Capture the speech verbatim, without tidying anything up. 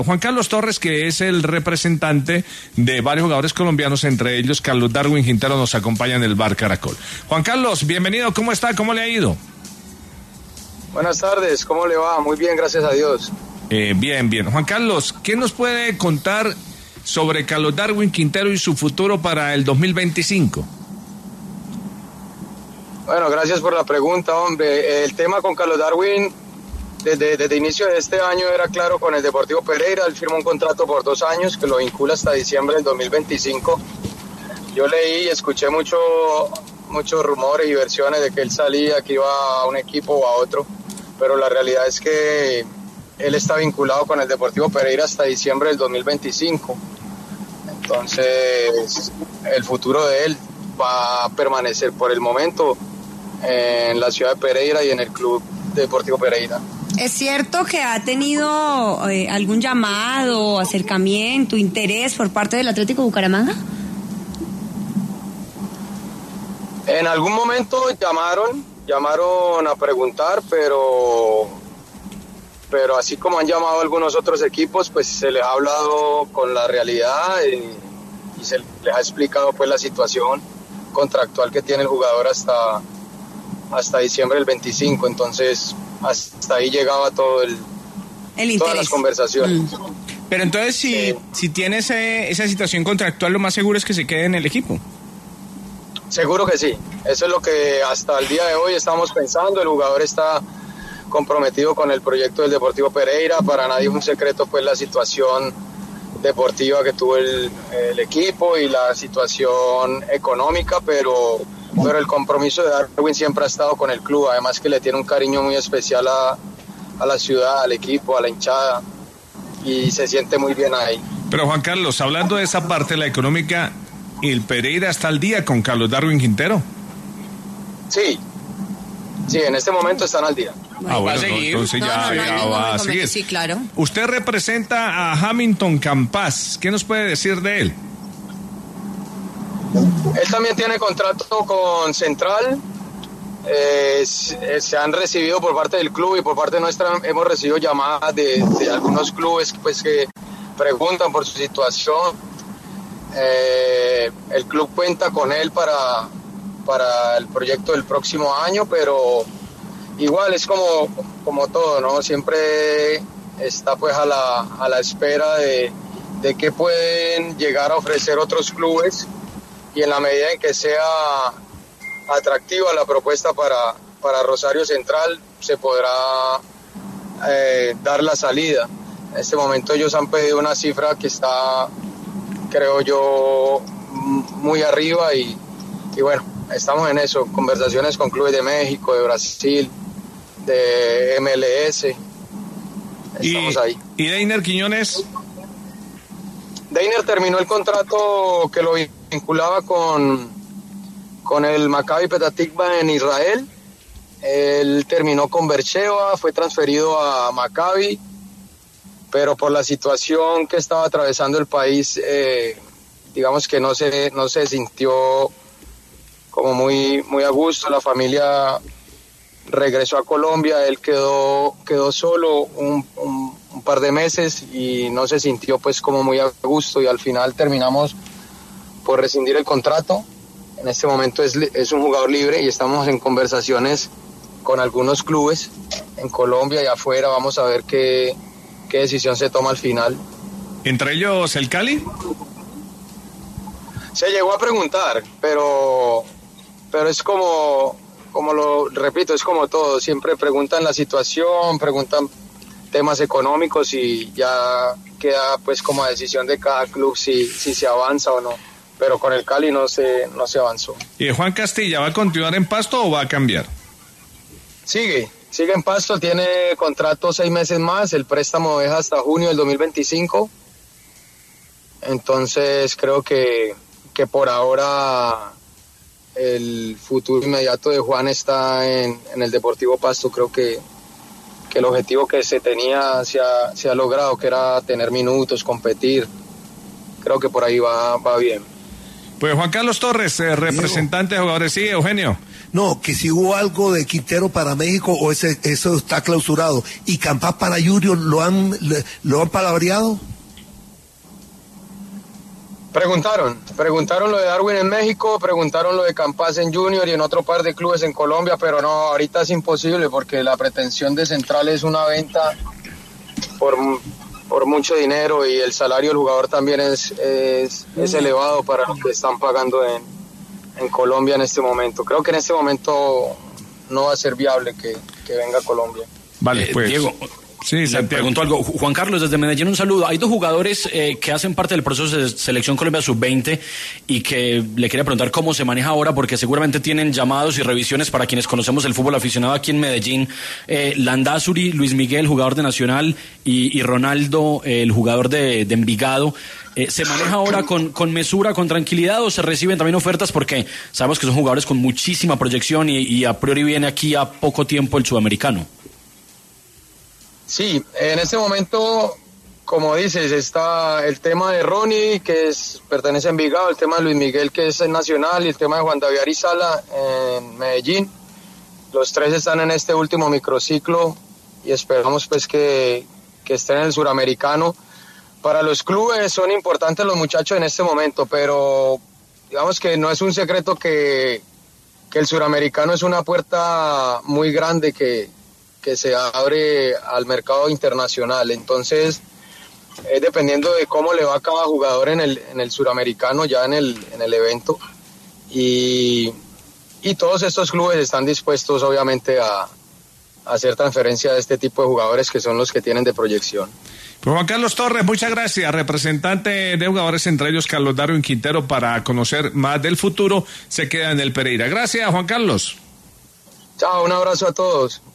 Juan Carlos Torres, que es el representante de varios jugadores colombianos, entre ellos Carlos Darwin Quintero, nos acompaña en el Bar Caracol. Juan Carlos, bienvenido, ¿cómo está? ¿Cómo le ha ido? Buenas tardes, ¿cómo le va? Muy bien, gracias a Dios. Eh, bien, bien. Juan Carlos, ¿qué nos puede contar sobre Carlos Darwin Quintero y su futuro para el dos mil veinticinco? Bueno, gracias por la pregunta, hombre. El tema con Carlos Darwin, desde, desde inicio de este año era claro con el Deportivo Pereira. Él firmó un contrato por dos años que lo vincula hasta diciembre del dos mil veinticinco. Yo leí y escuché mucho, muchos rumores y versiones de que él salía, que iba a un equipo o a otro, pero la realidad es que él está vinculado con el Deportivo Pereira hasta diciembre del dos mil veinticinco. Entonces, el futuro de él va a permanecer por el momento en la ciudad de Pereira y en el Club Deportivo Pereira. ¿Es cierto que ha tenido eh, algún llamado, acercamiento, interés por parte del Atlético Bucaramanga? En algún momento llamaron, llamaron a preguntar, pero, pero así como han llamado algunos otros equipos, pues se les ha hablado con la realidad y, y se les ha explicado pues la situación contractual que tiene el jugador hasta, hasta diciembre del veinticinco. Entonces hasta ahí llegaba todo el, el todas las conversaciones. Mm. Pero entonces si, sí. si tiene ese, esa situación contractual, lo más seguro es que se quede en el equipo. Seguro que sí, eso es lo que hasta el día de hoy estamos pensando. El jugador está comprometido con el proyecto del Deportivo Pereira. Para nadie es un secreto pues la situación deportiva que tuvo el, el equipo y la situación económica, pero, pero el compromiso de Darwin siempre ha estado con el club, además que le tiene un cariño muy especial a, a la ciudad, al equipo, a la hinchada, y se siente muy bien ahí. Pero Juan Carlos, hablando de esa parte, la económica, ¿el Pereira está al día con Carlos Darwin Quintero? Sí, sí, en este momento están al día. Ah, bueno, no, entonces no, ya, no, no, ya no, va no, a seguir. Sí, claro. Usted representa a Hamilton Campas. ¿Qué nos puede decir de él? Él también tiene contrato con Central. Eh, se han recibido por parte del club y por parte nuestra hemos recibido llamadas de, de algunos clubes pues que preguntan por su situación. Eh, el club cuenta con él para, para el proyecto del próximo año, pero igual es como, como todo, ¿no? Siempre está pues a la, a la espera de, de qué pueden llegar a ofrecer otros clubes, y en la medida en que sea atractiva la propuesta para, para Rosario Central, se podrá eh, dar la salida. En este momento ellos han pedido una cifra que está, creo yo, muy arriba, y, y bueno, estamos en eso, conversaciones con clubes de México, de Brasil, de M L S, estamos y, ahí. ¿Y Deiner Quiñones? Deiner terminó el contrato que lo vinculaba con, con el Maccabi Petah Tikva en Israel. Él terminó con Beersheva, fue transferido a Maccabi, pero por la situación que estaba atravesando el país, eh, digamos que no se, no se sintió como muy, muy a gusto. La familia regresó a Colombia, él quedó, quedó solo un, un, un par de meses y no se sintió pues como muy a gusto, y al final terminamos por rescindir el contrato. En este momento es, es un jugador libre y estamos en conversaciones con algunos clubes en Colombia y afuera. Vamos a ver qué, qué decisión se toma al final. ¿Entre ellos el Cali? Se llegó a preguntar, pero, pero es como, como lo repito, es como todo. Siempre preguntan la situación, preguntan temas económicos y ya queda pues como decisión de cada club si, si se avanza o no. Pero con el Cali no se, no se avanzó. ¿Y Juan Castilla va a continuar en Pasto o va a cambiar? Sigue, sigue en Pasto, tiene contrato seis meses más, el préstamo es hasta junio del dos mil veinticinco. Entonces creo que, que por ahora el futuro inmediato de Juan está en, en el Deportivo Pasto. Creo que, que el objetivo que se tenía se ha, se ha logrado, que era tener minutos, competir. Creo que por ahí va, va bien. Pues Juan Carlos Torres, eh, representante de jugadores. Sí, Eugenio. No, que si hubo algo de Quintero para México o ese eso está clausurado. ¿Y Campas para Junior lo han, le, lo han palabreado? Preguntaron, preguntaron lo de Darwin en México, preguntaron lo de Campas en Junior y en otro par de clubes en Colombia, pero no, ahorita es imposible porque la pretensión de Central es una venta por, por mucho dinero y el salario del jugador también es, es, es elevado para lo que están pagando en, en Colombia en este momento. Creo que en este momento no va a ser viable que, que venga a Colombia. Vale, pues. Eh, Diego. Sí, le pregunto algo. Juan Carlos, desde Medellín, un saludo. Hay dos jugadores eh, que hacen parte del proceso de Selección Colombia sub veinte y que le quería preguntar cómo se maneja ahora, porque seguramente tienen llamados y revisiones para quienes conocemos el fútbol aficionado aquí en Medellín. Eh, Landázuri, Luis Miguel, jugador de Nacional, y, y Ronaldo, eh, el jugador de, de Envigado. Eh, ¿Se maneja ahora con, con mesura, con tranquilidad, o se reciben también ofertas? Porque sabemos que son jugadores con muchísima proyección y, y a priori viene aquí a poco tiempo el sudamericano. Sí, en este momento, como dices, está el tema de Ronnie, que es, pertenece a Envigado, el tema de Luis Miguel, que es nacional, y el tema de Juan David Arizala en Medellín. Los tres están en este último microciclo y esperamos pues que, que estén en el suramericano. Para los clubes son importantes los muchachos en este momento, pero digamos que no es un secreto que, que el suramericano es una puerta muy grande que que se abre al mercado internacional. Entonces, eh, dependiendo de cómo le va a cada jugador en el, en el suramericano, ya en el, en el evento, y, y todos estos clubes están dispuestos, obviamente, a, a hacer transferencia de este tipo de jugadores que son los que tienen de proyección. Pues Juan Carlos Torres, muchas gracias, representante de jugadores, entre ellos Carlos Darwin Quintero, para conocer más del futuro, se queda en el Pereira. Gracias, Juan Carlos. Chao, un abrazo a todos.